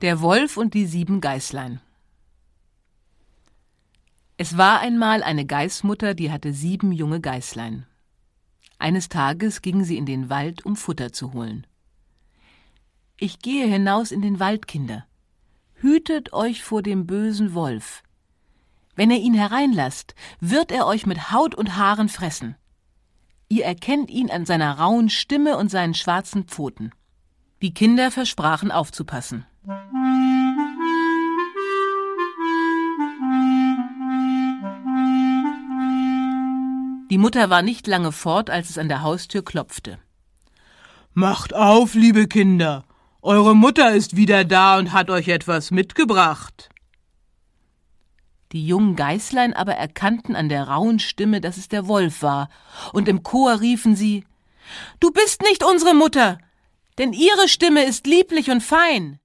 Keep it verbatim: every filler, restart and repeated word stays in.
Der Wolf und die sieben Geißlein. Es war einmal eine Geißmutter, die hatte sieben junge Geißlein. Eines Tages ging sie in den Wald, um Futter zu holen. »Ich gehe hinaus in den Wald, Kinder. Hütet euch vor dem bösen Wolf. Wenn ihr ihn hereinlasst, wird er euch mit Haut und Haaren fressen. Ihr erkennt ihn an seiner rauen Stimme und seinen schwarzen Pfoten.« Die Kinder versprachen aufzupassen. Die Mutter war nicht lange fort, als es an der Haustür klopfte. »Macht auf, liebe Kinder! Eure Mutter ist wieder da und hat euch etwas mitgebracht.« Die jungen Geißlein aber erkannten an der rauen Stimme, dass es der Wolf war, und im Chor riefen sie: »Du bist nicht unsere Mutter, denn ihre Stimme ist lieblich und fein.«